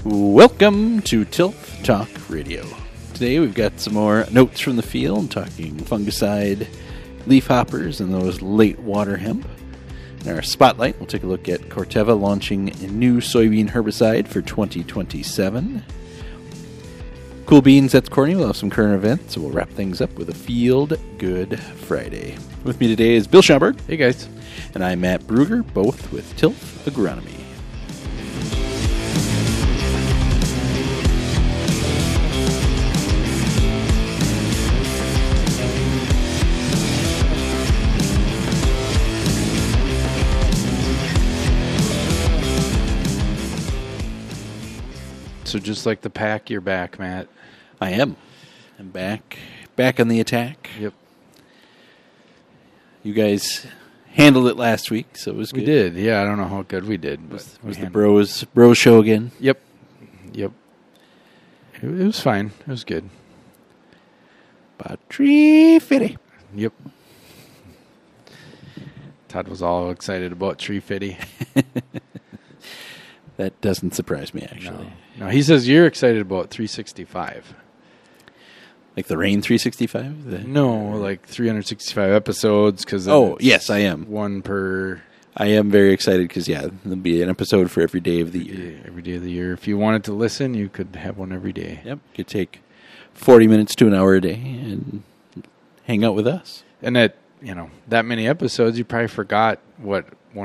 Welcome to Tilth Talk Radio. Today we've got some more notes from the field, talking fungicide, leaf hoppers, and those late water hemp. In our spotlight, we'll take a look at Corteva launching a new soybean herbicide for 2027. Cool Beans, that's Courtney. We'll have some current events, so we'll wrap things up with a Field Good Friday. With me today is Bill Schomburg. Hey, guys. And I'm Matt Bruger, both with Tilth Agronomy. So just like the pack, you're back, Matt. I am. I'm back on the attack. Yep. You guys handled it last week, so it was good. We did. Yeah, I don't know how good we did. But It was the bros show again. Yep. It was fine. It was good. About 350. Yep. Todd was all excited about tree fitty. That doesn't surprise me, actually. No, he says you're excited about 365. Like the Rain 365? No, like 365 episodes. Yes, I am. One per... I am very excited because, there'll be an episode for every day of the year. Every day of the year. If you wanted to listen, you could have one every day. Yep. You could take 40 minutes to an hour a day and hang out with us. And that many episodes, you probably forgot what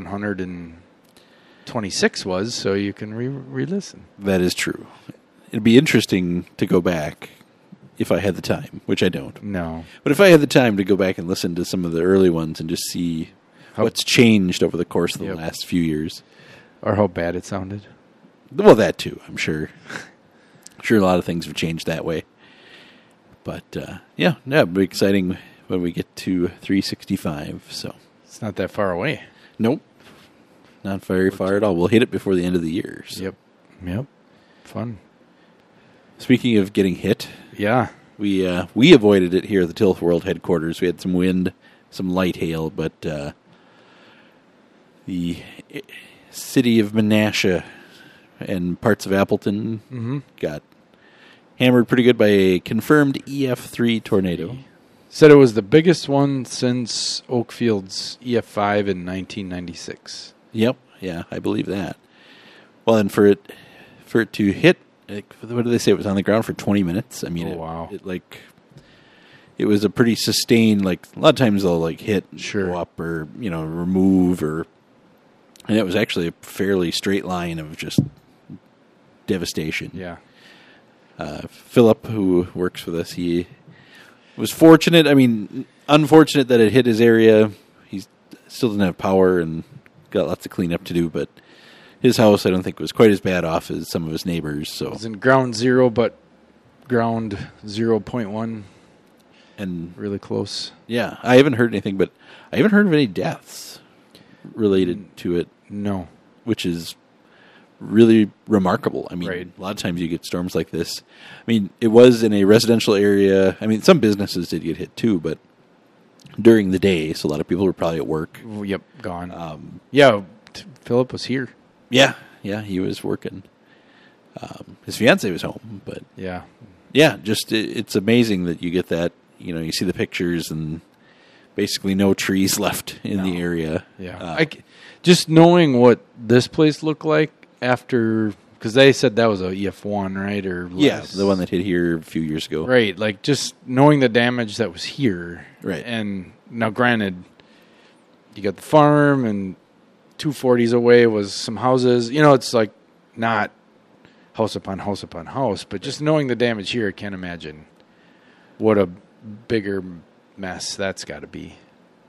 126 was, so you can re-listen. That is true. It'd be interesting to go back if I had the time, which I don't. No. But if I had the time to go back and listen to some of the early ones and just see what's changed over the course of the last few years. Or how bad it sounded. Well, that too, I'm sure. I'm sure a lot of things have changed that way. But, it'll be exciting when we get to 365. So it's not that far away. Nope. Not very far at all. We'll hit it before the end of the year. So. Yep. Fun. Speaking of getting hit, we avoided it here at the Tilth World headquarters. We had some wind, some light hail, but the city of Menasha and parts of Appleton got hammered pretty good by a confirmed EF3 tornado. Said it was the biggest one since Oakfield's EF5 in 1996. Yep, I believe that. Well, and for it to hit, what did they say? It was on the ground for 20 minutes. I mean, wow. It was a pretty sustained, a lot of times they'll hit and go up or, remove and it was actually a fairly straight line of just devastation. Yeah. Philip, who works with us, he was fortunate. I mean, unfortunate that it hit his area. He still didn't have power and got lots of cleanup to do, but his house, I don't think, was quite as bad off as some of his neighbors. So it was in ground zero, but ground 0.1. And really close. Yeah, I haven't heard anything, but I haven't heard of any deaths related to it. No. Which is really remarkable. I mean, right. A lot of times you get storms like this. I mean, it was in a residential area. I mean, some businesses did get hit too, but during the day, so a lot of people were probably at work. Yep, gone. Philip was here. Yeah, he was working. His fiance was home, but just it's amazing that you get that. You see the pictures and basically no trees left in the area. Yeah, just knowing what this place looked like after, because they said that was a EF1, right, or less. Yeah, the one that hit here a few years ago. Right, just knowing the damage that was here. Right, and now granted, you got the farm and 240s away was some houses. It's not house upon house upon house, but just knowing the damage here, I can't imagine what a bigger mess that's got to be.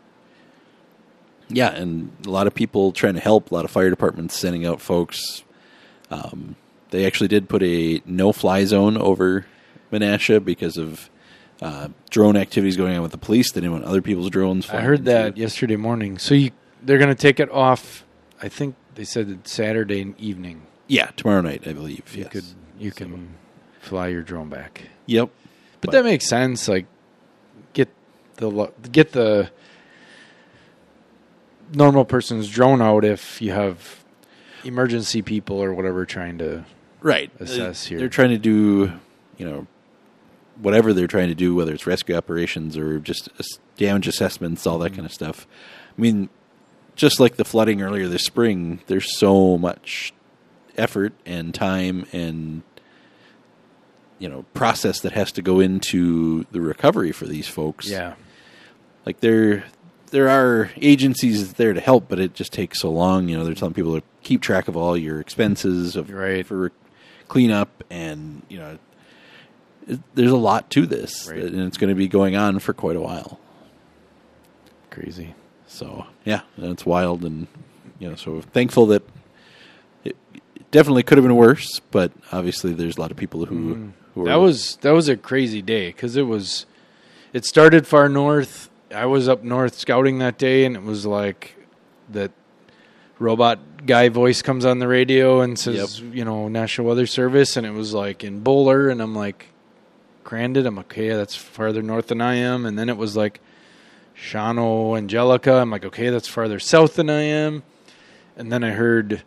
Yeah, and a lot of people trying to help, a lot of fire departments sending out folks. They actually did put a no-fly zone over Menasha because of drone activities going on with the police. They didn't want other people's drones flying. I heard that yesterday morning. So they're going to take it off, I think they said Saturday evening. Yeah, tomorrow night, I believe. You can fly your drone back. Yep. But that makes sense. Get the normal person's drone out if you have emergency people or whatever trying to right. assess here. They're trying to do, whatever they're trying to do, whether it's rescue operations or just damage assessments, all that kind of stuff. I mean, just like the flooding earlier this spring, there's so much effort and time and process that has to go into the recovery for these folks. Yeah. Like there are agencies there to help, but it just takes so long. They're telling people to keep track of all your expenses for cleanup, and there's a lot to this, and it's going to be going on for quite a while. Crazy. So yeah, it's wild, and so thankful that it definitely could have been worse, but obviously there's a lot of people who that was a crazy day because it started far north. I was up north scouting that day, and it was like that robot guy voice comes on the radio and says, National Weather Service, and it was like in Bowler, and I'm like, Crandon, I'm like, okay, that's farther north than I am, and then it was like Shawano, Angelica, I'm like, okay, that's farther south than I am, and then I heard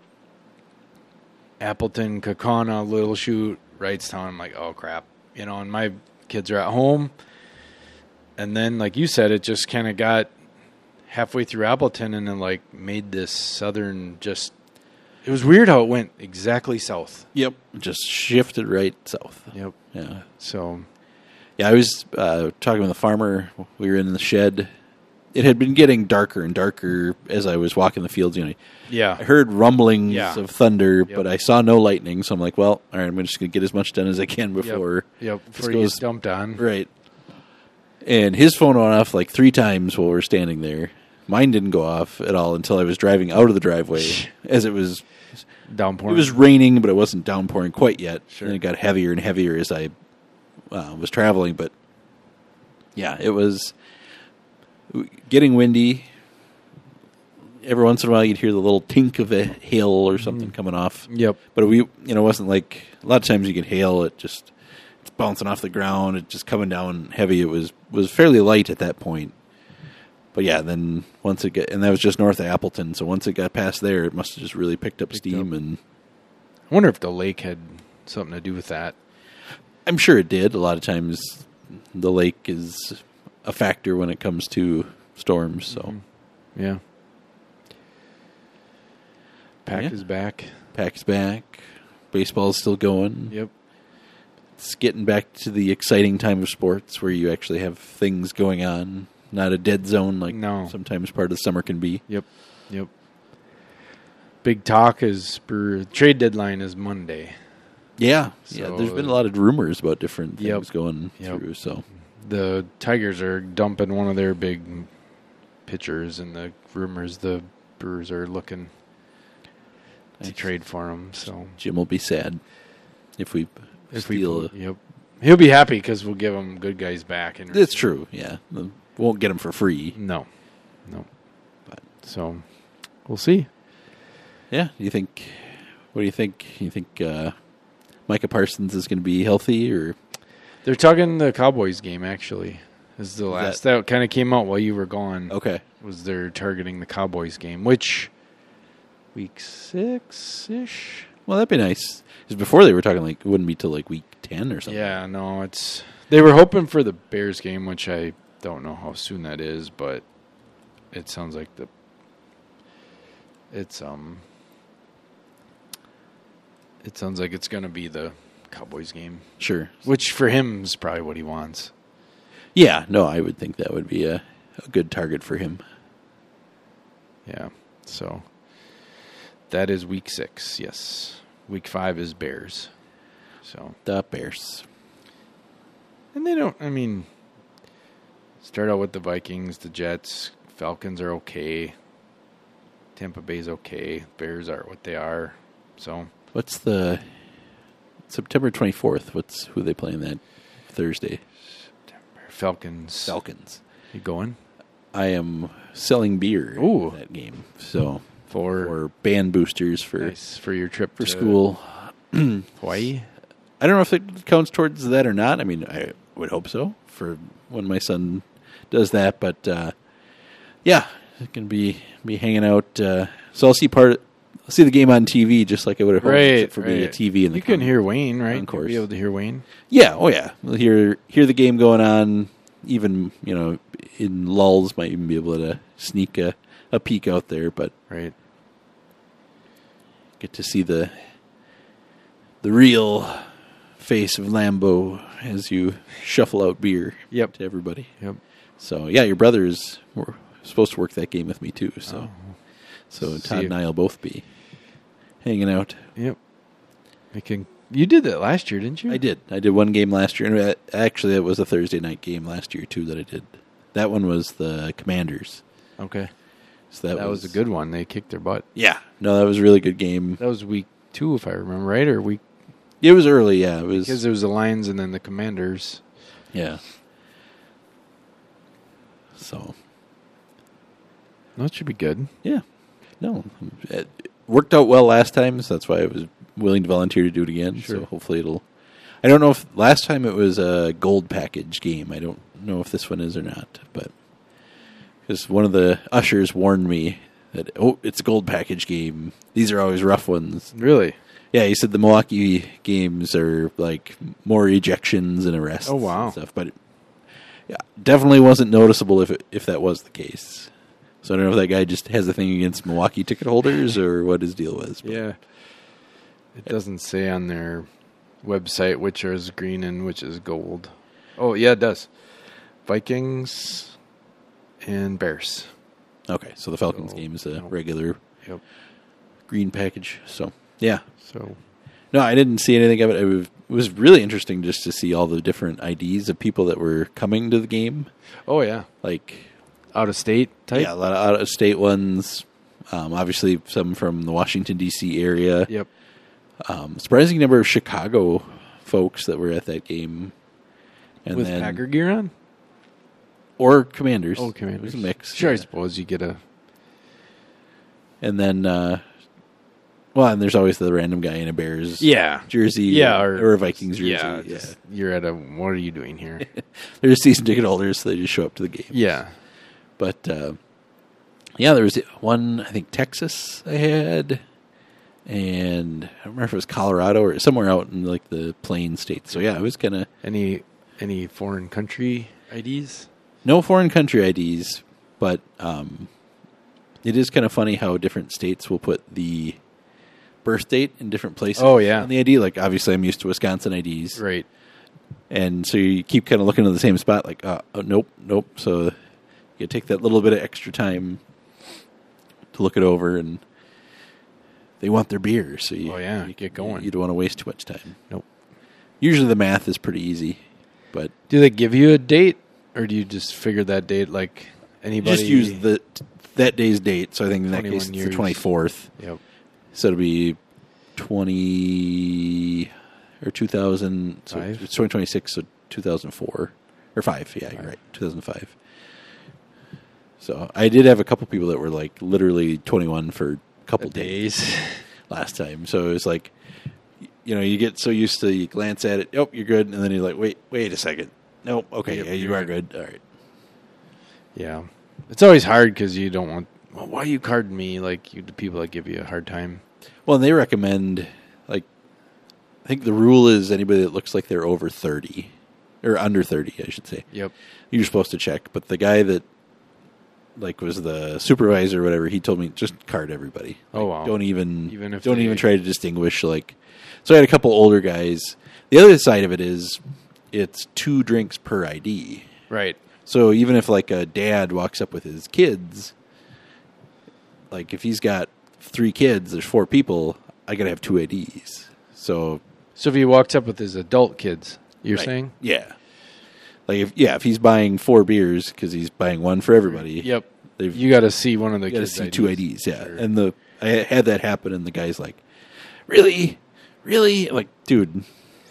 Appleton, Kaukauna, Little Chute, Wrightstown, I'm like, oh crap, and my kids are at home. And then, like you said, it just kind of got halfway through Appleton and then, like, made this southern just... It was weird how it went exactly south. Yep. Just shifted right south. Yep. Yeah. So... Yeah, I was talking with a farmer. We were in the shed. It had been getting darker and darker as I was walking the fields. Yeah. I heard rumblings of thunder, but I saw no lightning. So I'm like, well, all right, I'm just going to get as much done as I can before... Before you get dumped on. Right. And his phone went off like 3 times while we were standing there. Mine didn't go off at all until I was driving out of the driveway as it was downpouring. It was raining, but it wasn't downpouring quite yet. Sure. And it got heavier and heavier as I was traveling. But yeah, it was getting windy. Every once in a while you'd hear the little tink of a hail or something coming off. Yep. But it wasn't like, a lot of times you get hail, it's bouncing off the ground, it's just coming down heavy. It was fairly light at that point. But yeah, then once it got, and that was just north of Appleton, so once it got past there, it must have just really picked up steam. And I wonder if the lake had something to do with that. I'm sure it did. A lot of times the lake is a factor when it comes to storms. So yeah. Pack is back. Pack's back. Baseball's still going. Yep. It's getting back to the exciting time of sports where you actually have things going on, not a dead zone like sometimes part of the summer can be. Yep. Big talk is trade deadline is Monday. Yeah. So, yeah. There's been a lot of rumors about different things going through. So the Tigers are dumping one of their big pitchers, and the rumors the Brewers are looking to trade for him. So Jim will be sad if we steal. He'll be happy because we'll give him good guys back. It's true. Yeah, we won't get him for free. No. But so we'll see. Yeah. What do you think? You think Micah Parsons is going to be healthy, or they're talking the Cowboys game? Actually, is the last that kind of came out while you were gone. Okay, was they're targeting the Cowboys game, which week 6-ish? Well, that'd be nice. Because before they were talking like it wouldn't be till like week 10 or something. Yeah, no, they were hoping for the Bears game, which I don't know how soon that is, but it sounds like it sounds like it's going to be the Cowboys game. Sure. Which for him is probably what he wants. Yeah, no, I would think that would be a good target for him. Yeah, so that is week 6, yes. Week 5 is Bears. So the Bears. And they don't, start out with the Vikings, the Jets, Falcons are okay. Tampa Bay's okay. Bears are what they are. So what's the September 24th? Who they playing that Thursday? Falcons. You going? I am selling beer in that game. So for band boosters for your trip for school. Hawaii? I don't know if it counts towards that or not. I would hope so for when my son does that. But yeah, it can be hanging out. So I'll see part see the game on TV just like I would have home, except for being a TV in the You can hear Wayne, right? Of course. You'd be able to hear Wayne. Yeah, oh yeah. We'll hear the game going on. Even in lulls, might even be able to sneak a peek out there, but Right. get to see the real face of Lambeau as you shuffle out beer Yep. to everybody. Yep. So yeah, your brothers were supposed to work that game with me too. So See Todd you. and I'll both be hanging out. Yep. You did that last year, didn't you? I did. I did one game last year, and actually, it was a Thursday night game last year too that I did. That one was the Commanders. Okay. So That was a good one. They kicked their butt. Yeah, no, that was a really good game. That was week 2, if I remember right, or week It was early, yeah. It was because there was the Lions and then the Commanders. yeah. So No, it should be good. yeah, no, it worked out well last time, so that's why I was willing to volunteer to do it again. Sure. So hopefully it'll. I don't know if last time it was a gold package game. I don't know if this one is or not, but because one of the ushers warned me that it's a gold package game. These are always rough ones. Really? Yeah, he said the Milwaukee games are like more ejections and arrests. Oh, wow. And stuff, but yeah, definitely wasn't noticeable if that was the case. So I don't know if that guy just has a thing against Milwaukee ticket holders or what his deal was. But Yeah. It doesn't say on their website which is green and which is gold. Oh, yeah, it does. Vikings and Bears. Okay, so the Falcons So, game is a no. regular Yep. green package. So yeah, So, no, I didn't see anything of it. It was really interesting just to see all the different IDs of people that were coming to the game. oh, yeah. Like, Out of state type? yeah, a lot of out of state ones. Obviously, some from the Washington D.C. area. Yep. Surprising number of Chicago folks that were at that game, and With then Packer gear on? or Commanders. Oh, Commanders. It was a mix. Sure, I yeah. suppose you get a... And then, and there's always the random guy in a Bears Yeah. jersey, Yeah, or a Vikings jersey. Yeah, just, you're at a... What are you doing here? They're just season ticket holders, so they just show up to the game. Yeah. But yeah, there was one. I think Texas I had, and I don't remember if it was Colorado or somewhere out in like the plain states. So yeah, it was kind of Any foreign country IDs? no foreign country IDs, but it is kind of funny how different states will put the birth date in different places. Oh, yeah. on the ID. Like obviously, I'm used to Wisconsin IDs, Right. and so you keep kind of looking at the same spot. Like, oh, nope. So you take that little bit of extra time to look it over, and they want their beer, so you, Oh, yeah, get going. You don't want to waste too much time. Nope. Usually the math is pretty easy, but Do they give you a date, or do you just figure that date like anybody? just use that day's date. So I think in that 21 case it's years. the 24th. Yep. So it'll be 20 or 2000. So Five? it's 2026, so 2004 or 5. Yeah, you're right, 2005. So I did have a couple people that were like literally 21 for a couple days last time. So it was like, you get so used to, you glance at it, oh, you're good, and then you're like, wait a second, nope, okay, Yep, yeah, you you're are right. good, all right. Yeah. It's always hard because you don't want. Well, why are you carding me? Like the people that give you a hard time. Well, and they recommend, like, I think the rule is anybody that looks like they're over 30 or under 30, I should say. Yep. You're supposed to check, but the guy that like was the supervisor or whatever, he told me just card everybody. Oh, Like, wow. Don't even Don't even try to distinguish. Like, so I had a couple older guys. The other side of it is it's 2 drinks per ID. Right. So even if like a dad walks up with his kids, like if he's got 3 kids, there's 4 people, I gotta have 2 IDs. So So if he walks up with his adult kids, you're right. saying? Yeah. Like if he's buying 4 beers because he's buying one for everybody. Yep. They've You got to see one of the you got to kids' see IDs. 2 IDs, yeah. Sure. And I had that happen, and the guy's like, "Really? I'm like, dude,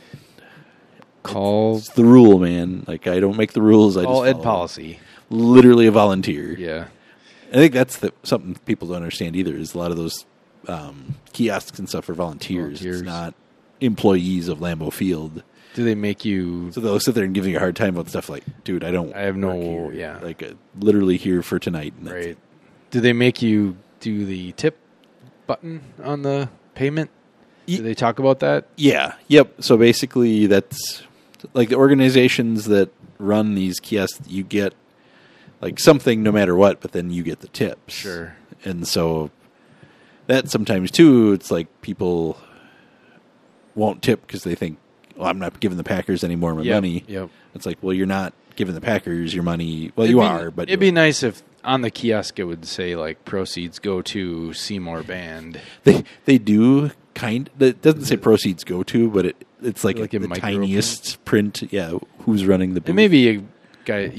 Call it's the rule, man. Like, I don't make the rules. I all just ed follow policy. them. Literally a volunteer. Yeah. I think that's something people don't understand either. Is a lot of those kiosks and stuff are volunteers. Volunteers. It's not employees of Lambeau Field. Do they make you? So they'll sit there and give you a hard time about stuff like, dude, I have no- work here. yeah. Like, literally here for tonight. And that's Right. it. Do they make you do the tip button on the payment? Ye- Do they talk about that? Yeah. Yep. So basically, that's like the organizations that run these kiosks. You get like something no matter what, but then you get the tips. Sure. And so that sometimes too, it's like people won't tip because they think, well, I'm not giving the Packers any more of my money. Yep. It's like, well, you're not giving the Packers your money. Well, but it'd be nice if on the kiosk it would say like proceeds go to Seymour Band. They do kind. It doesn't say proceeds go to, but it's like Like the a micro tiniest print. Yeah, who's running the booth? And maybe a guy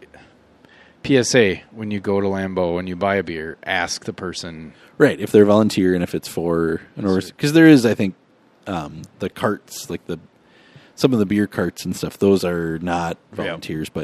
PSA when you go to Lambeau and you buy a beer, ask the person. Right, if they're volunteer and if it's for an organization. Because there is, I think, the carts, like some of the beer carts and stuff, those are not volunteers, but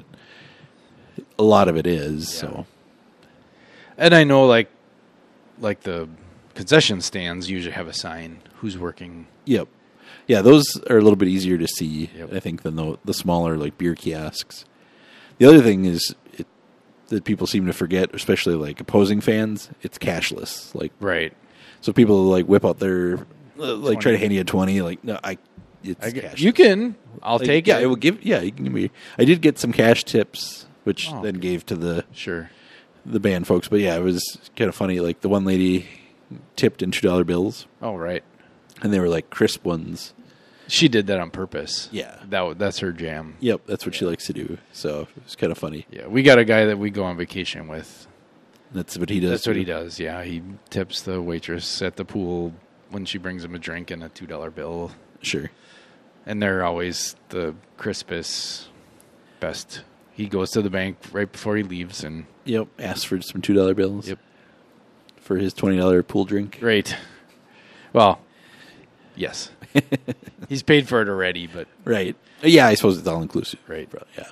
a lot of it is. Yeah. So, And I know like the concession stands usually have a sign who's working. yep. Yeah, those are a little bit easier to see, Yep. I think, than the smaller like beer kiosks. The other thing is that people seem to forget, especially like opposing fans, it's cashless. Like, Right. so people like whip out their like try to hand you a 20. Like, no, it's cashless. You can. I'll Like, take yeah, it. I will give. Yeah, you can give me. I did get some cash tips, which Oh, then gave to the Sure. band folks. But yeah, it was kind of funny. Like the one lady tipped in $2 bills, Oh, right. and they were like crisp ones. She did that on purpose. Yeah. That's her jam. Yep, that's what she likes to do. So it was kind of funny. Yeah, we got a guy that we go on vacation with. That's what he does. That's what too. he does. Yeah, he tips the waitress at the pool when she brings him a drink and a $2 bill, Sure. and they're always the crispest, best. He goes to the bank right before he leaves, and Yep. Asked for some $2 bills. Yep. For his $20 pool drink. great. Well, yes, he's paid for it already, but Right. Yeah, I suppose it's all inclusive. Right. Yeah.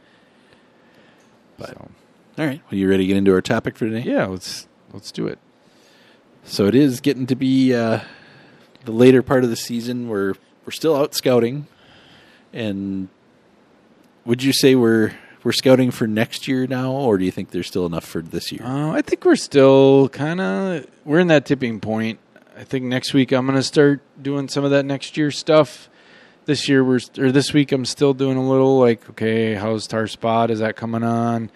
But so, all right. Well, you ready to get into our topic for today? yeah, let's do it. So it is getting to be the later part of the season. We're still out scouting, and would you say we're scouting for next year now, or do you think there's still enough for this year? I think we're still we're in that tipping point. I think next week I'm going to start doing some of that next year stuff. This week I'm still doing a little like, okay, how's Tar Spot? Is that coming on?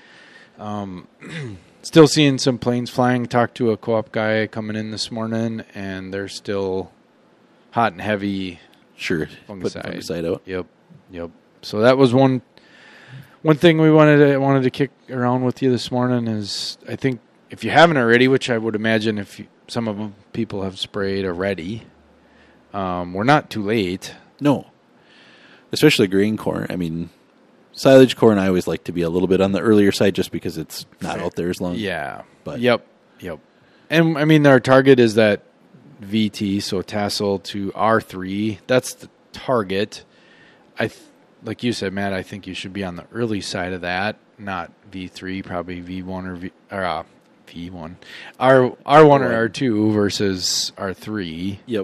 Still seeing some planes flying. Talked to a co-op guy coming in this morning, and they're still hot and heavy. Sure. Fungicide. Put fungicide out. Yep. So that was one thing we wanted to kick around with you this morning is, I think if you haven't already, which I would imagine some of them people have sprayed already, we're not too late. No. Especially grain corn. I mean, silage corn I always like to be a little bit on the earlier side just because it's not out there as long. Yeah. But Yep. And I mean, our target is that VT, so tassel to R3. That's the target. Like you said, Matt, I think you should be on the early side of that, not V3, probably V1 or V1. R1 or R2 versus R3. Yep.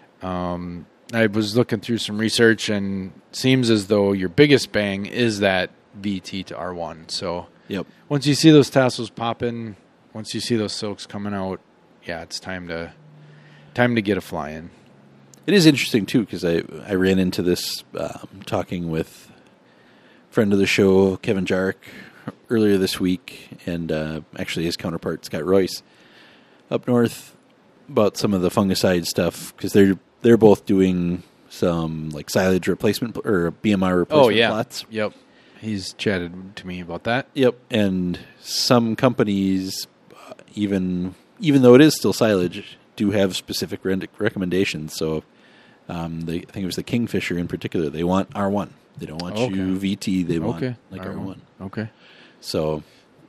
I was looking through some research, and seems as though your biggest bang is that VT to R1. So Yep. once you see those tassels popping, once you see those silks coming out, yeah, it's time to get a fly in. It is interesting, too, because I ran into this talking with a friend of the show, Kevin Jarek, earlier this week, and actually his counterpart, Scott Royce, up north, about some of the fungicide stuff, because they're both doing some like silage replacement or BMR replacement plots. Yep. He's chatted to me about that. Yep, and some companies, even though it is still silage, do have specific recommendations. So I think it was the Kingfisher in particular. They want R1. They don't want you VT. They want like R1. Okay. So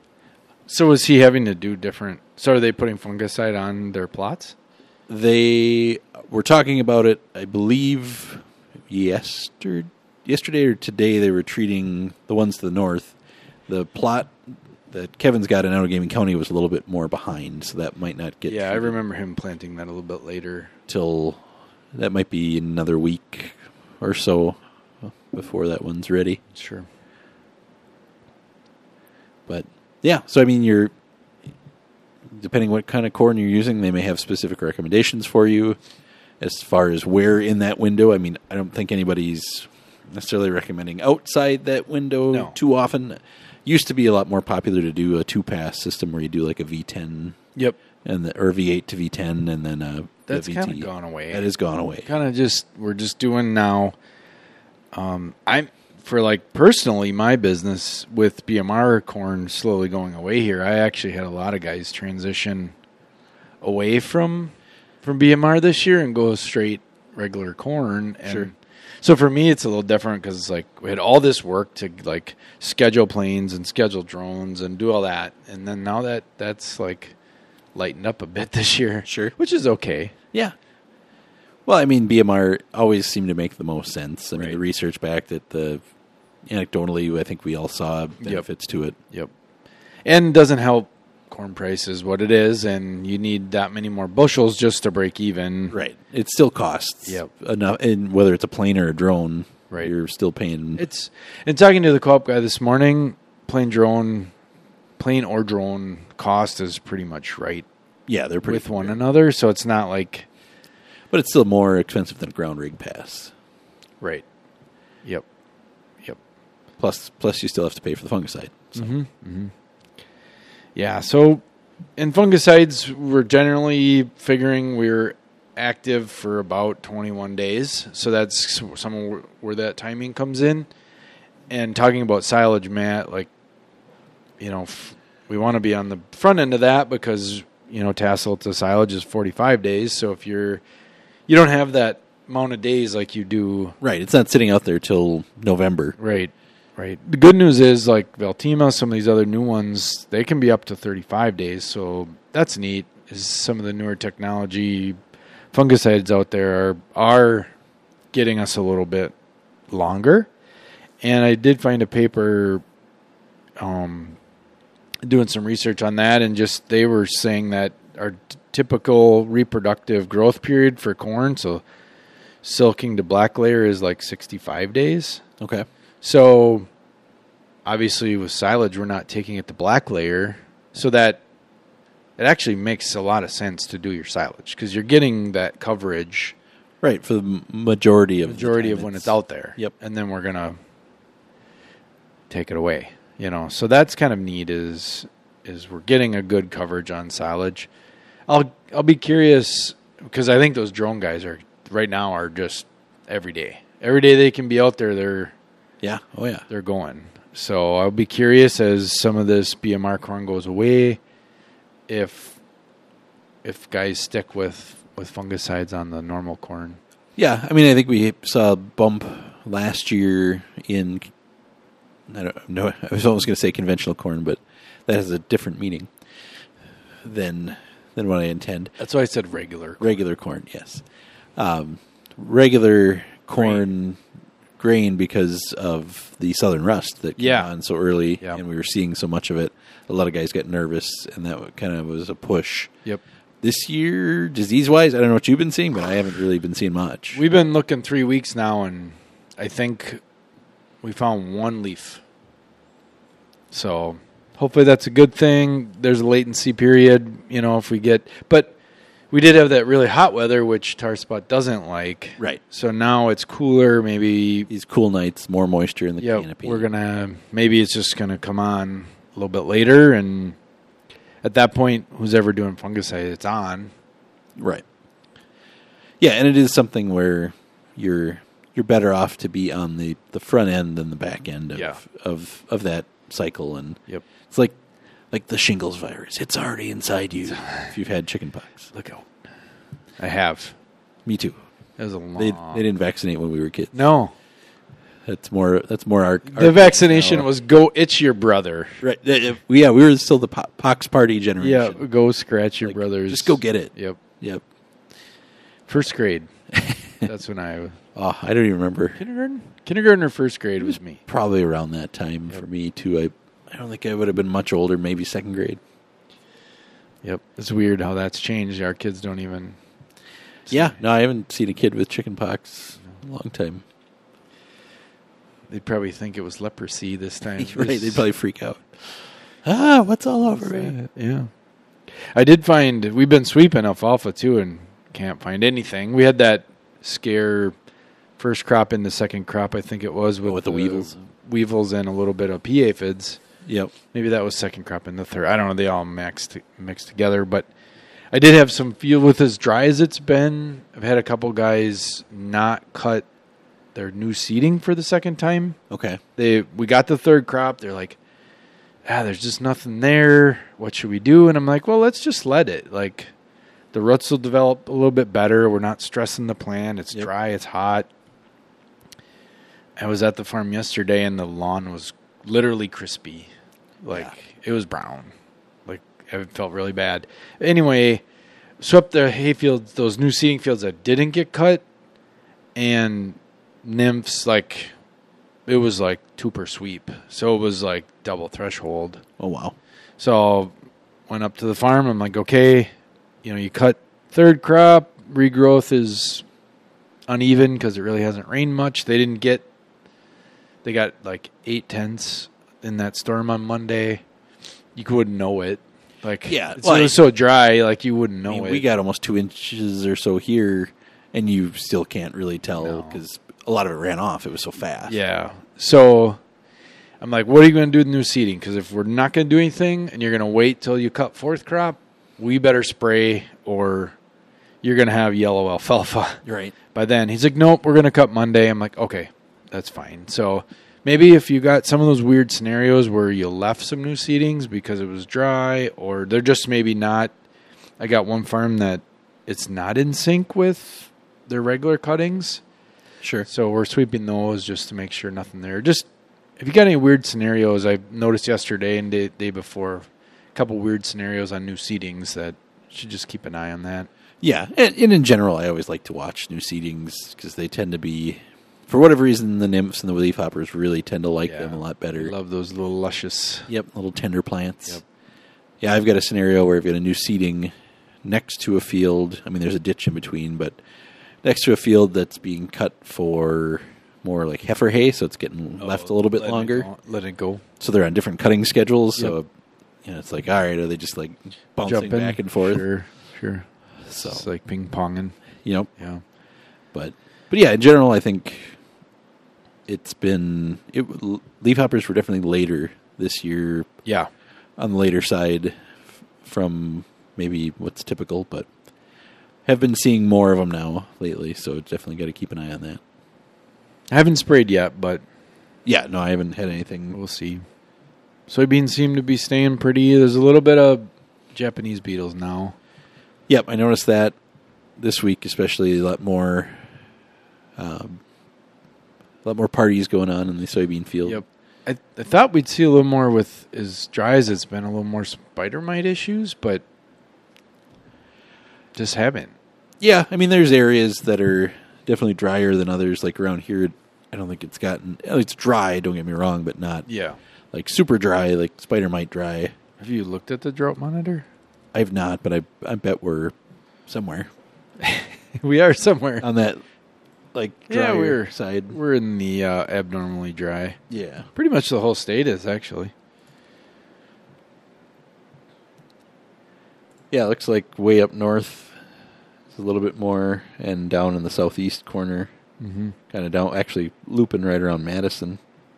is he having to do different? So are they putting fungicide on their plots? they were talking about it, I believe, yesterday or today. They were treating the ones to the north. The plot that Kevin's got in Outer Gaming County was a little bit more behind, so that might not get. Yeah, I remember him planting that a little bit later. Till that might be another week or so before that one's ready. Sure. But yeah, so I mean, depending what kind of corn you're using, they may have specific recommendations for you as far as where in that window. I mean, I don't think anybody's necessarily recommending outside that window too often. Used to be a lot more popular to do a 2-pass system where you do like a V10. Yep. Or V8 to V10 and then that's VT. kind of gone away. That has gone away. We're just doing now. I'm for like personally my business with BMR corn slowly going away here. I actually had a lot of guys transition away from BMR this year and go straight regular corn. And sure. So for me, it's a little different because it's like we had all this work to like schedule planes and schedule drones and do all that, and then now that's like lightened up a bit this year. Sure, which is okay. Yeah. Well, I mean, BMR always seemed to make the most sense. I mean, Right. the research backed it. Anecdotally, I think we all saw benefits to it. Yep. And doesn't help corn prices what it is, and you need that many more bushels just to break even. Right. It still costs enough, and whether it's a plane or a drone, Right. you're still paying. And talking to the co-op guy this morning, plane or drone cost is pretty much right. Yeah, they're pretty with one another, so it's not like. But it's still more expensive than a ground rig pass. Right. Yep. Plus, you still have to pay for the fungicide. So. Yeah. So, in fungicides, we're generally figuring we're active for about 21 days. So that's some where that timing comes in. And talking about silage, Matt, like, we want to be on the front end of that because tassel to silage is 45 days. So if you don't have that amount of days like you do. Right. It's not sitting out there till November. Right. The good news is like Veltima, some of these other new ones, they can be up to 35 days. So that's neat. Is some of the newer technology fungicides out there are getting us a little bit longer. And I did find a paper doing some research on that, and just they were saying that our typical reproductive growth period for corn, so silking to black layer, is like 65 days. Okay. So obviously with silage, we're not taking it to black layer, so that it actually makes a lot of sense to do your silage because you're getting that coverage. Right, for the majority of when it's out there. Yep. And then we're going to take it away. So that's kind of neat is we're getting a good coverage on silage. I'll be curious because I think those drone guys are just every day. Every day they can be out there, they're going. So I'll be curious as some of this BMR corn goes away if guys stick with fungicides on the normal corn. Yeah, I mean, I think we saw a bump last year in, I don't know, I was almost going to say conventional corn, but that has a different meaning than what I intend. That's why I said regular. Regular corn, yes. Regular corn grain because of the southern rust that came on so early, and we were seeing so much of it. A lot of guys get nervous, and that kind of was a push. Yep. This year, disease-wise, I don't know what you've been seeing, but I haven't really been seeing much. We've been looking 3 weeks now, and I think we found one leaf. So hopefully that's a good thing. There's a latency period, if we get... But we did have that really hot weather, which Tar Spot doesn't like. Right. So now it's cooler, maybe... These cool nights, more moisture in the canopy. We're going to... Maybe it's just going to come on a little bit later, and... At that point, who's ever doing fungicide, it's on. Right. Yeah, and it is something where you're better off to be on the front end than the back end of that cycle. And it's like the shingles virus. It's already inside you if you've had chickenpox. Look out. I have. Me too. It was a long... They didn't vaccinate when we were kids. No. That's more our the vaccination was go itch your brother. Right. We were still the pox party generation. Yeah, go scratch your brother's. Just go get it. Yep. First grade. That's when I I don't even remember. Kindergarten or first grade was me. Probably around that time for me too. I don't think I would have been much older, maybe second grade. Yep. It's weird how that's changed. Our kids don't even... Yeah. No, I haven't seen a kid with chickenpox in a long time. They'd probably think it was leprosy this time. Right, they'd probably freak out. What's all over it? Yeah. I did find we've been sweeping alfalfa too, and can't find anything. We had that scare first crop in the second crop, I think it was, with the weevils. Weevils and a little bit of pea aphids. Yep. Maybe that was second crop in the third. I don't know. They all mixed together. But I did have some field with as dry as it's been. I've had a couple guys not cut their new seeding for the second time. Okay. We got the third crop. They're like, there's just nothing there. What should we do? And I'm like, well, let's just let it. Like, the roots will develop a little bit better. We're not stressing the plant. It's dry. It's hot. I was at the farm yesterday, and the lawn was literally crispy. Like, it was brown. Like, it felt really bad. Anyway, swept the hay fields, those new seeding fields that didn't get cut, and nymphs, like, it was like 2 per sweep. So it was like double threshold. Oh, wow. So went up to the farm. I'm like, okay, you cut third crop. Regrowth is uneven because it really hasn't rained much. They got like 8/10 in that storm on Monday. You wouldn't know it. Like, it was so dry, like you wouldn't know it. We got almost 2 inches or so here, and you still can't really tell because a lot of it ran off. It was so fast. Yeah. So I'm like, what are you going to do with new seeding? Because if we're not going to do anything and you're going to wait till you cut fourth crop, we better spray or you're going to have yellow alfalfa. Right. By then. He's like, nope, we're going to cut Monday. I'm like, okay, that's fine. So maybe if you got some of those weird scenarios where you left some new seedings because it was dry or they're just maybe not. I got one farm that it's not in sync with their regular cuttings. Sure. So we're sweeping those just to make sure nothing there. Just if you got any weird scenarios, I noticed yesterday and the day before, a couple weird scenarios on new seedings that should just keep an eye on that. Yeah, and in general, I always like to watch new seedings because they tend to be, for whatever reason, the nymphs and the leafhoppers really tend to like them a lot better. Love those little luscious. Yep, little tender plants. Yep. Yeah, I've got a scenario where I've got a new seeding next to a field. I mean, there's a ditch in between, but next to a field that's being cut for more like heifer hay, so it's getting left a little bit longer. Let it go. So they're on different cutting schedules. So it's like, all right, are they just like bouncing Jumping back and forth? Sure. So it's like ping ponging. Yep. Yeah. But yeah, in general, I think leafhoppers were definitely later this year. Yeah. On the later side from maybe what's typical, but have been seeing more of them now lately, so definitely got to keep an eye on that. I haven't sprayed yet, but yeah, no, I haven't had anything. We'll see. Soybeans seem to be staying pretty. There's a little bit of Japanese beetles now. Yep, I noticed that this week, especially a lot more parties going on in the soybean field. Yep. I thought we'd see a little more with as dry as it's been, a little more spider mite issues, but just haven't. Yeah, I mean, there's areas that are definitely drier than others. Like around here, I don't think it's dry, don't get me wrong, but not like super dry, like spider mite dry. Have you looked at the drought monitor? I have not, but I bet we're somewhere. We are somewhere. On that, like, drier side. We're in the abnormally dry. Yeah. Pretty much the whole state is, actually. Yeah, it looks like way up north, it's a little bit more, and down in the southeast corner, kind of down, actually looping right around Madison.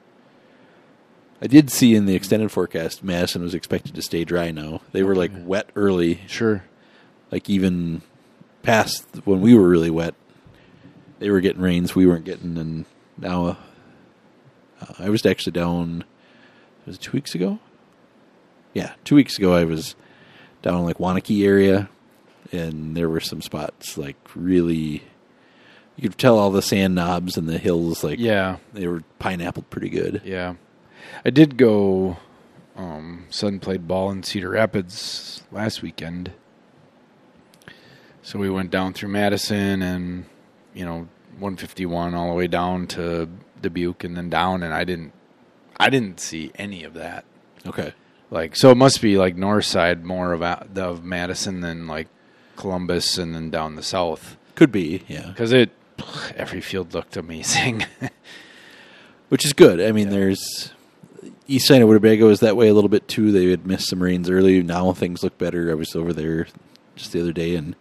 I did see in the extended forecast, Madison was expected to stay dry now. They were, like, wet early. Sure. Like, even past when we were really wet, they were getting rains we weren't getting, and now I was actually down, was it 2 weeks ago? Yeah, 2 weeks ago I was down in, like, Wanakee area, and there were some spots, like, really, you could tell all the sand knobs and the hills, like, they were pineappled pretty good. Yeah. I did go, son played ball in Cedar Rapids last weekend. So we went down through Madison and, 151 all the way down to Dubuque and then down, and I didn't see any of that. Okay. Like, so it must be like north side more of Madison than like Columbus and then down the south. Could be, yeah. Because every field looked amazing. Which is good. I mean, east side of Winnebago is that way a little bit too. They had missed some rains early. Now things look better. I was over there just the other day, and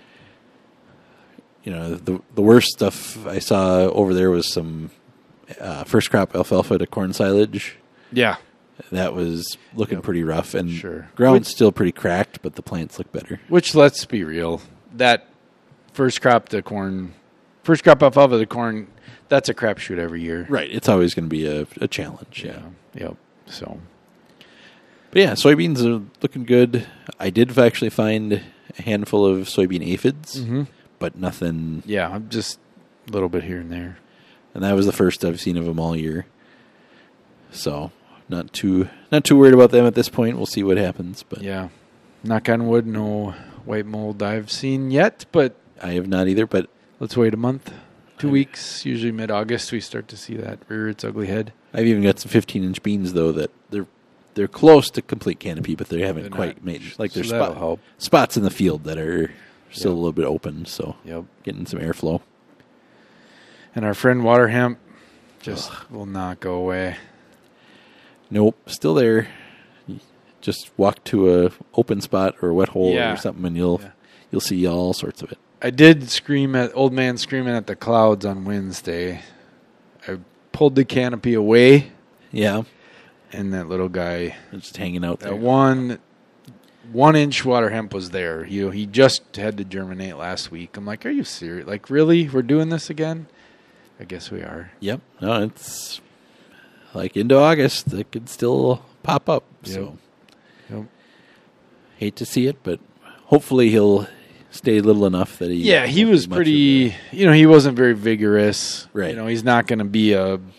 the worst stuff I saw over there was some first crop alfalfa to corn silage. Yeah. That was looking pretty rough, and Sure. ground's still pretty cracked, but the plants look better. Which, let's be real, that first crop alfalfa to corn, that's a crapshoot every year. Right. It's always going to be a challenge. Yeah. Yep. So, But yeah, soybeans are looking good. I did actually find a handful of soybean aphids, but nothing. yeah, I'm just a little bit here and there. And that was the first I've seen of them all year. So not too worried about them at this point. We'll see what happens. But Yeah. Knock on wood, no white mold I've seen yet, but I have not either. But let's wait a month. 2 weeks, usually mid-August, we start to see that rear its ugly head. I've even got some 15-inch beans though that they're close to complete canopy, but they haven't They're quite not. made like So there's that'll help. spots in the field that are still Yep. a little bit open. So Yep. getting some airflow. And our friend water hemp just will not go away. Nope, still there. Just walk to a open spot or a wet hole Yeah. or something, and you'll see all sorts of it. I did old man screaming at the clouds on Wednesday. I pulled the canopy away, Yeah, and that little guy, just hanging out there. that 1-inch water hemp was there. He just had to germinate last week. I'm like, are you serious? Like, really? We're doing this again? I guess we are. Yep. No, it's like into August. It could still pop up. Yep. So Yep. hate to see it, but hopefully he'll stay little enough that he. Yeah, he won't was be much pretty, he wasn't very vigorous. Right. He's not going to be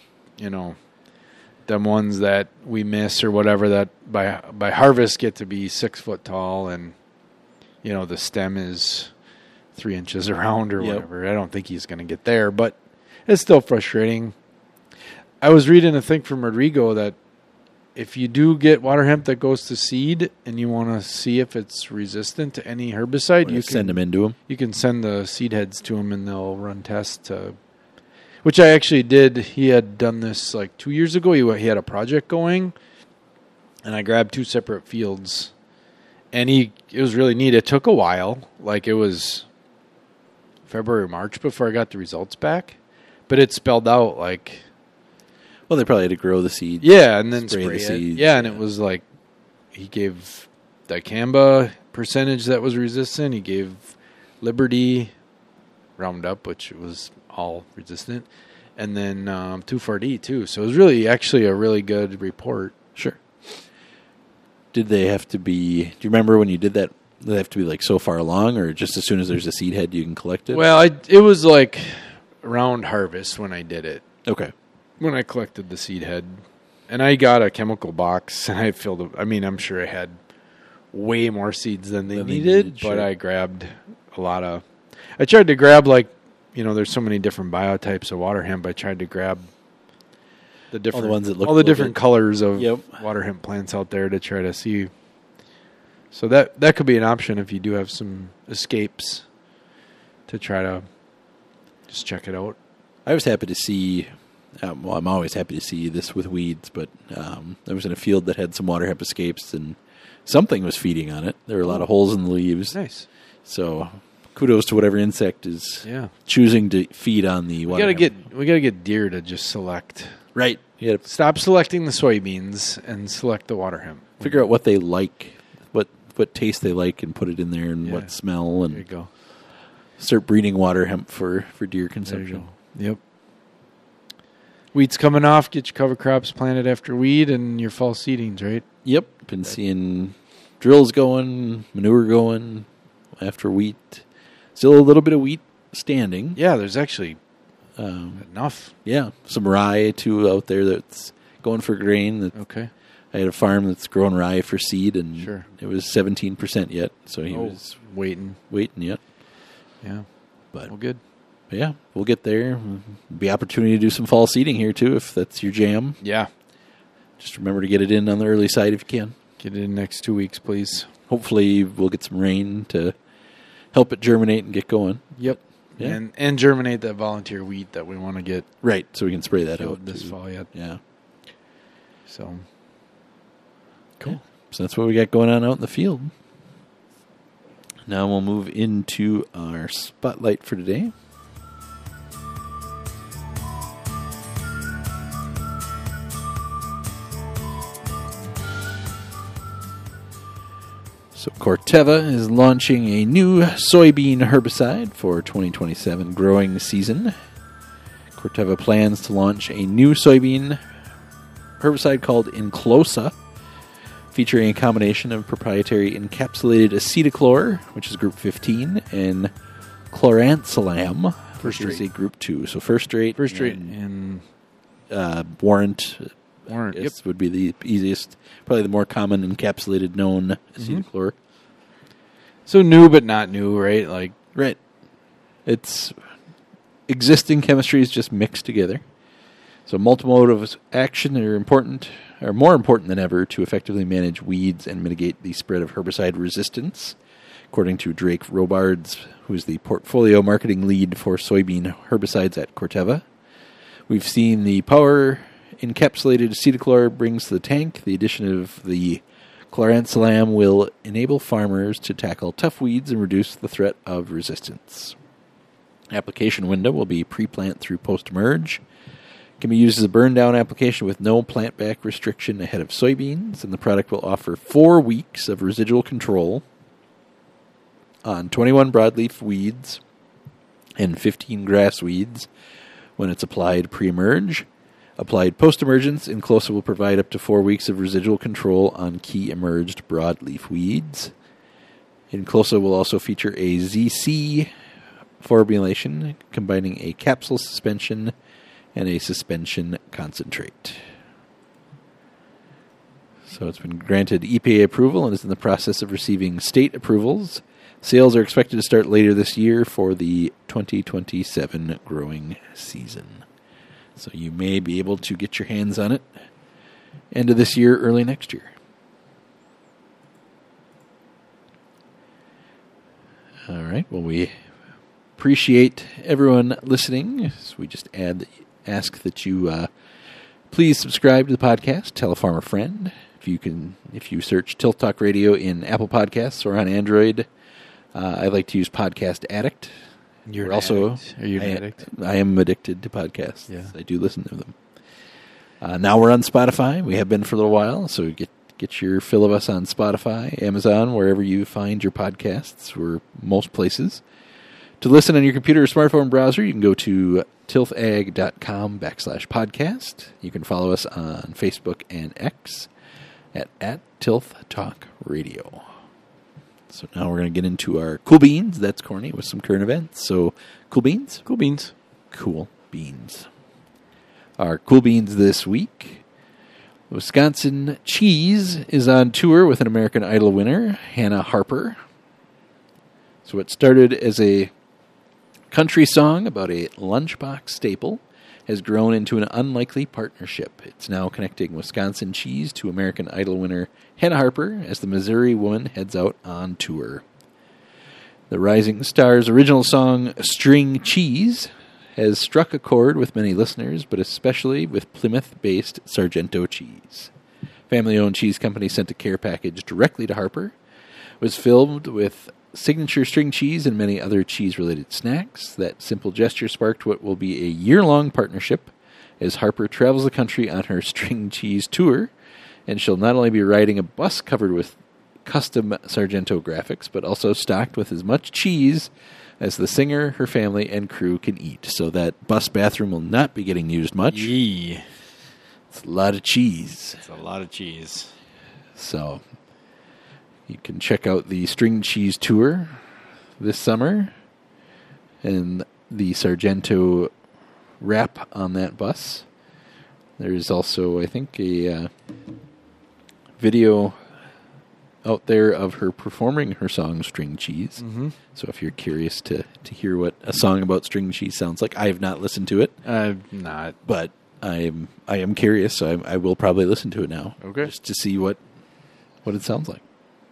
them ones that we miss or whatever that by harvest get to be 6 foot tall and, the stem is 3 inches around or Yep. whatever. I don't think he's going to get there, but it's still frustrating. I was reading a thing from Rodrigo that if you do get water hemp that goes to seed and you want to see if it's resistant to any herbicide, We'll you send can him into him. you can send the seed heads to him and they'll run tests which I actually did. He had done this like 2 years ago. He had a project going, and I grabbed 2 separate fields, and it was really neat. It took a while. Like, it was February, March before I got the results back, but it spelled out like, Well, they probably had to grow the seed. yeah, and then Spray spray the it. seeds, Yeah, and yeah. it was like he gave dicamba percentage that was resistant. He gave Liberty Roundup, which was all resistant, and then 2,4-D too. So it was really actually a really good report. Sure. Did they have to be? Do you remember when you did that? Did they have to be like so far along, or just as soon as there's a seed head you can collect it? Well, it was like around harvest when I did it. Okay. When I collected the seed head, and I got a chemical box, and I filled it. I mean, I'm sure I had way more seeds than they needed, but sure. I grabbed a lot of. I tried to grab there's so many different biotypes of water hemp. I tried to grab the different ones that look all a the little different bit- colors of Yep. water hemp plants out there to try to see. So that could be an option if you do have some escapes to try to just check it out. I was happy to see. Well, I'm always happy to see this with weeds, but I was in a field that had some water hemp escapes, and something was feeding on it. There were a lot of holes in the leaves. Nice. So, kudos to whatever insect is Yeah. choosing to feed on the We water gotta hemp. get deer to just select. Right. You got to Stop selecting the soybeans and select the water hemp. figure out what they like, what taste they like, and put it in there, and Yeah. what smell, There you and go. start breeding water hemp for deer There you consumption. go. Yep. Wheat's coming off. Get your cover crops planted after wheat and your fall seedings, right? Yep. Been seeing drills going, manure going after wheat. Still a little bit of wheat standing. Yeah, there's actually enough. Yeah, some rye too out there that's going for grain. That Okay. I had a farm that's growing rye for seed, and Sure. it was 17% yet, so he Oh, was waiting. waiting yet. Yeah. But Well, good. yeah, we'll get there. Be opportunity to do some fall seeding here too, if that's your jam. Yeah. Just remember to get it in on the early side if you can. Get it in next 2 weeks, please. Hopefully, we'll get some rain to help it germinate and get going. Yep. Yeah. And germinate that volunteer wheat that we want to get Right, so we can spray that killed out this too. fall yet. Yeah. So, cool. So that's what we got going on out in the field. Now we'll move into our spotlight for today. So Corteva is launching a new soybean herbicide for 2027 growing season. Corteva plans to launch a new soybean herbicide called Enclosa, featuring a combination of proprietary encapsulated acetochlor, which is group 15, and chloranthalam, which is a group 2. So first rate, and warrant. Warrant, Yep. Would be the easiest, probably the more common encapsulated known acetochlor. So new but not new, right? Like, Right. It's existing chemistries just mixed together. So multiple modes of action are more important than ever to effectively manage weeds and mitigate the spread of herbicide resistance, according to Drake Robards, who is the portfolio marketing lead for soybean herbicides at Corteva. We've seen the power encapsulated acetochlor brings to the tank. The addition of the chloranthalam will enable farmers to tackle tough weeds and reduce the threat of resistance. Application window will be pre-plant through post-emerge. Can be used as a burn-down application with no plant-back restriction ahead of soybeans, and the product will offer 4 weeks of residual control on 21 broadleaf weeds and 15 grass weeds when it's applied pre-emerge. Applied post-emergence, Enclosa will provide up to 4 weeks of residual control on key emerged broadleaf weeds. Enclosa will also feature a ZC formulation combining a capsule suspension and a suspension concentrate. So it's been granted EPA approval and is in the process of receiving state approvals. Sales are expected to start later this year for the 2027 growing season. So you may be able to get your hands on it end of this year, early next year. All right. Well, we appreciate everyone listening. So we just ask that you please subscribe to the podcast. Tell a farmer friend. If you search Tilth Talk Radio in Apple Podcasts or on Android, I like to use Podcast Addict. You're also addict. Are you an addict? I am addicted to podcasts. Yeah. I do listen to them. Now we're on Spotify. We have been for a little while, so get your fill of us on Spotify, Amazon, wherever you find your podcasts. We're most places. To listen on your computer or smartphone browser, you can go to tilthag.com/podcast. You can follow us on Facebook and X at Tilth Talk Radio. So now we're going to get into our Cool Beans. That's corny with some current events. So, Cool Beans? Cool beans. Cool Beans. Our Cool Beans this week. Wisconsin Cheese is on tour with an American Idol winner, Hannah Harper. So it started as a country song about a lunchbox staple, has grown into an unlikely partnership. It's now connecting Wisconsin Cheese to American Idol winner Hannah Harper as the Missouri woman heads out on tour. The Rising Stars' original song, String Cheese, has struck a chord with many listeners, but especially with Plymouth-based Sargento Cheese. Family-owned cheese company sent a care package directly to Harper. It was filled with signature string cheese and many other cheese-related snacks. That simple gesture sparked what will be a year-long partnership as Harper travels the country on her string cheese tour, and she'll not only be riding a bus covered with custom Sargento graphics, but also stocked with as much cheese as the singer, her family, and crew can eat. So that bus bathroom will not be getting used much. Yee. It's a lot of cheese. It's a lot of cheese. So you can check out the String Cheese Tour this summer and the Sargento wrap on that bus. There's also, I think, a video out there of her performing her song String Cheese. Mm-hmm. So if you're curious to hear what a song about string cheese sounds like, I have not listened to it. I'm not. But I am curious, so I will probably listen to it now. Okay. Just to see what it sounds like.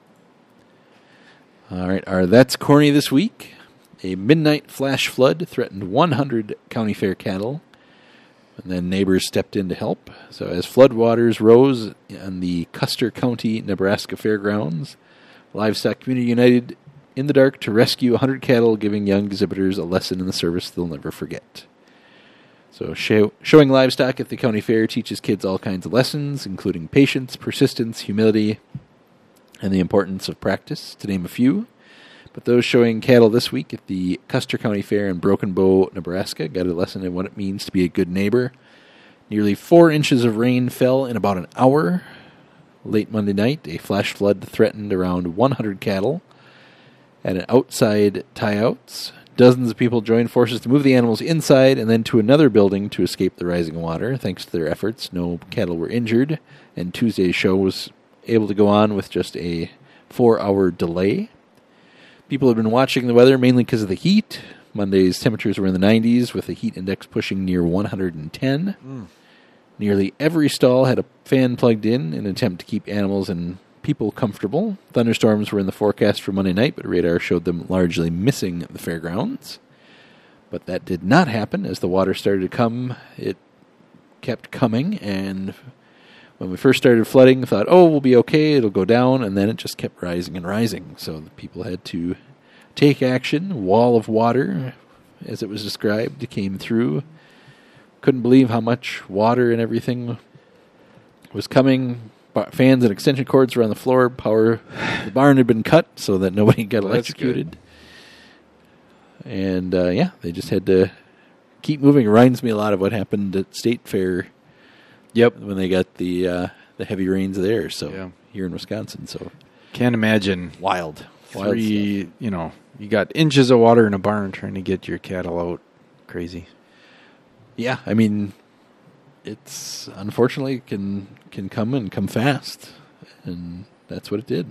All right, our That's Corny this week. A midnight flash flood threatened 100 county fair cattle And then neighbors stepped in to help. So as floodwaters rose on the Custer County, Nebraska Fairgrounds, Livestock Community united in the dark to rescue 100 cattle, giving young exhibitors a lesson in the service they'll never forget. So showing livestock at the county fair teaches kids all kinds of lessons, including patience, persistence, humility, and the importance of practice, to name a few. But those showing cattle this week at the Custer County Fair in Broken Bow, Nebraska, got a lesson in what it means to be a good neighbor. Nearly 4 inches of rain fell in about an hour. Late Monday night, a flash flood threatened around 100 cattle at an outside tie-outs. Dozens of people joined forces to move the animals inside and then to another building to escape the rising water. Thanks to their efforts, no cattle were injured, and Tuesday's show was able to go on with just a 4-hour delay. People have been watching the weather mainly because of the heat. Monday's temperatures were in the 90s, with the heat index pushing near 110. Nearly every stall had a fan plugged in an attempt to keep animals and people comfortable. Thunderstorms were in the forecast for Monday night, but radar showed them largely missing the fairgrounds. But that did not happen. As the water started to come, it kept coming, and when we first started flooding, thought, we'll be okay, it'll go down, and then it just kept rising and rising. So the people had to take action. Wall of water, as it was described, came through. Couldn't believe how much water and everything was coming. Fans and extension cords were on the floor. The barn had been cut so that nobody got electrocuted. And, they just had to keep moving. It reminds me a lot of what happened at State Fair. Yep. When they got the heavy rains there. So here in Wisconsin. So can't imagine. Wild stuff. You got inches of water in a barn trying to get your cattle out. Crazy. Yeah, I mean, it's unfortunately can come and come fast, and that's what it did.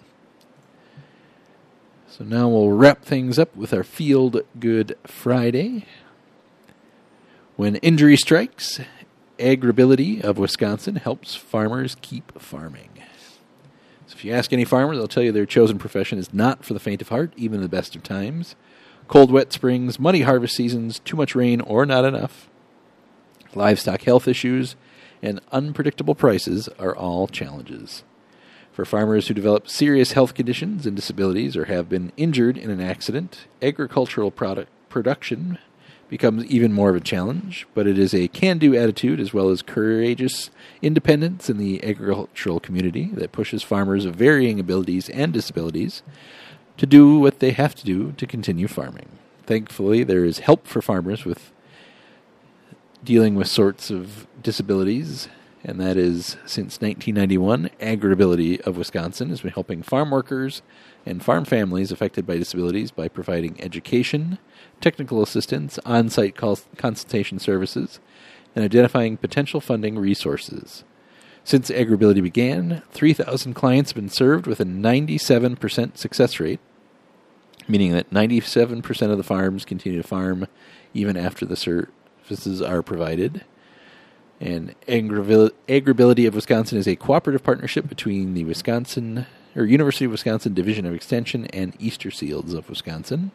So now we'll wrap things up with our Field Good Friday. When injury strikes, Agribility of Wisconsin helps farmers keep farming. So if you ask any farmers, they'll tell you their chosen profession is not for the faint of heart, even in the best of times. Cold, wet springs, muddy harvest seasons, too much rain or not enough, livestock health issues, and unpredictable prices are all challenges. For farmers who develop serious health conditions and disabilities or have been injured in an accident, agricultural production becomes even more of a challenge, but it is a can-do attitude as well as courageous independence in the agricultural community that pushes farmers of varying abilities and disabilities to do what they have to do to continue farming. Thankfully, there is help for farmers with dealing with sorts of disabilities, and that is, since 1991, Agribility of Wisconsin has been helping farm workers and farm families affected by disabilities by providing education, technical assistance, on-site consultation services, and identifying potential funding resources. Since Agribility began, 3,000 clients have been served with a 97% success rate, meaning that 97% of the farms continue to farm even after the services are provided. And Agribility of Wisconsin is a cooperative partnership between the University of Wisconsin Division of Extension and Easter Seals of Wisconsin.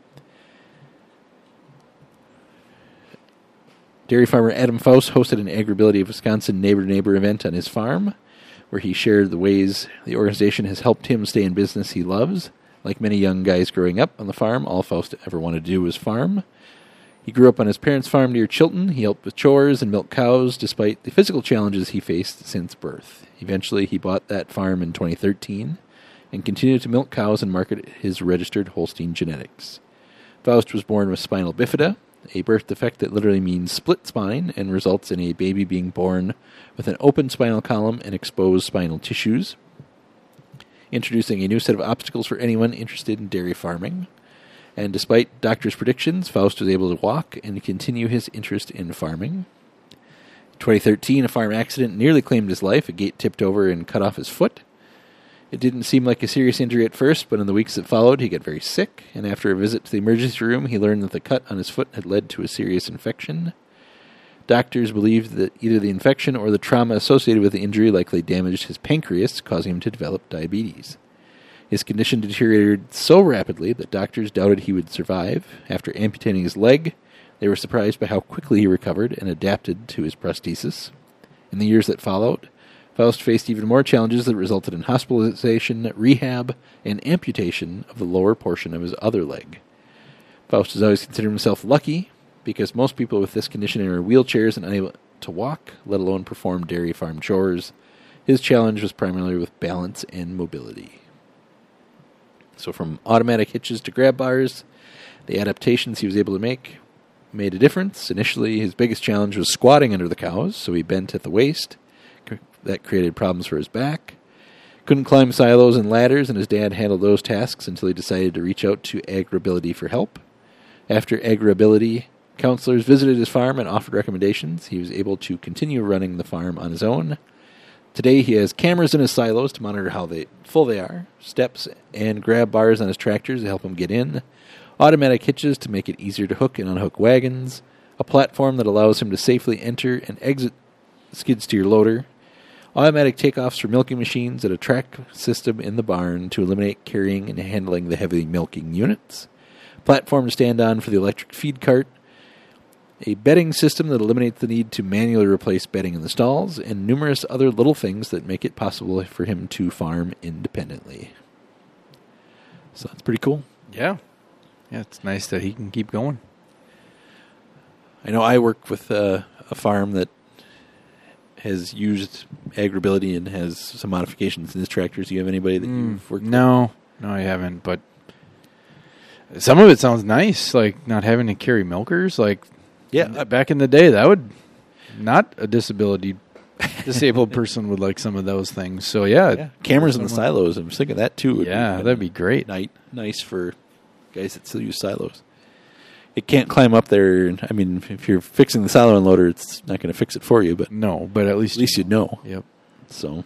Dairy farmer Adam Faust hosted an Agribility of Wisconsin neighbor-to-neighbor event on his farm, where he shared the ways the organization has helped him stay in business he loves. Like many young guys growing up on the farm, all Faust ever wanted to do was farm. He grew up on his parents' farm near Chilton. He helped with chores and milked cows despite the physical challenges he faced since birth. Eventually, he bought that farm in 2013 and continued to milk cows and market his registered Holstein genetics. Faust was born with spinal bifida, a birth defect that literally means split spine and results in a baby being born with an open spinal column and exposed spinal tissues, introducing a new set of obstacles for anyone interested in dairy farming. And despite doctors' predictions, Faust was able to walk and continue his interest in farming. In 2013, a farm accident nearly claimed his life. A gate tipped over and cut off his foot. It didn't seem like a serious injury at first, but in the weeks that followed, he got very sick, and after a visit to the emergency room, he learned that the cut on his foot had led to a serious infection. Doctors believed that either the infection or the trauma associated with the injury likely damaged his pancreas, causing him to develop diabetes. His condition deteriorated so rapidly that doctors doubted he would survive. After amputating his leg, They were surprised by how quickly he recovered and adapted to his prosthesis. In the years that followed, Faust faced even more challenges that resulted in hospitalization, rehab, and amputation of the lower portion of his other leg. Faust has always considered himself lucky because most people with this condition are in wheelchairs and unable to walk, let alone perform dairy farm chores. His challenge was primarily with balance and mobility. So from automatic hitches to grab bars, the adaptations he was able to make made a difference. Initially, his biggest challenge was squatting under the cows, so he bent at the waist. That created problems for his back. Couldn't climb silos and ladders, and his dad handled those tasks until he decided to reach out to AgriAbility for help. After AgriAbility, counselors visited his farm and offered recommendations. He was able to continue running the farm on his own. Today, he has cameras in his silos to monitor how full they are, steps and grab bars on his tractors to help him get in, automatic hitches to make it easier to hook and unhook wagons, a platform that allows him to safely enter and exit skid steer loader, automatic takeoffs for milking machines, and a track system in the barn to eliminate carrying and handling the heavy milking units, platform to stand on for the electric feed cart, a bedding system that eliminates the need to manually replace bedding in the stalls, and numerous other little things that make it possible for him to farm independently. So that's pretty cool. Yeah. Yeah, it's nice that he can keep going. I know I work with a farm that has used AgriAbility and has some modifications in his tractors. Do you have anybody that you've worked with? No, I haven't, but some of it sounds nice, like not having to carry milkers. Like, yeah, back in the day, that would not a disabled person would like some of those things. So, yeah. Cameras in the silos. I'm thinking that, too. That'd be great. Nice for guys that still use silos. It can't climb up there. I mean, if you're fixing the silo unloader, it's not going to fix it for you. But no, but at least you'd know. Yep. So,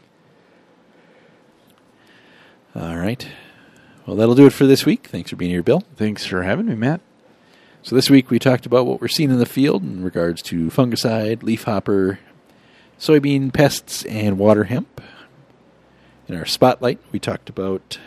all right. Well, that'll do it for this week. Thanks for being here, Bill. Thanks for having me, Matt. So this week we talked about what we're seeing in the field in regards to fungicide, leafhopper, soybean pests, and water hemp. In our spotlight, we talked about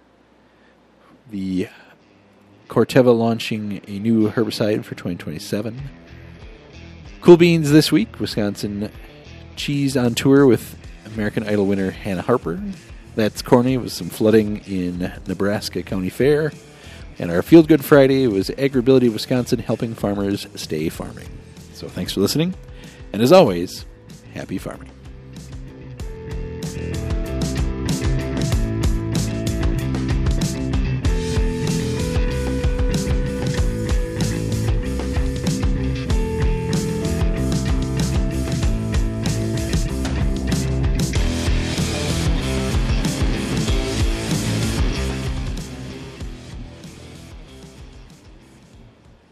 the Corteva launching a new herbicide for 2027. Cool beans this week, Wisconsin cheese on tour with American Idol winner Hannah Harper. That's corny with some flooding in Nebraska County Fair. And our Field Good Friday was AgriAbility Wisconsin helping farmers stay farming. So thanks for listening. And as always, happy farming.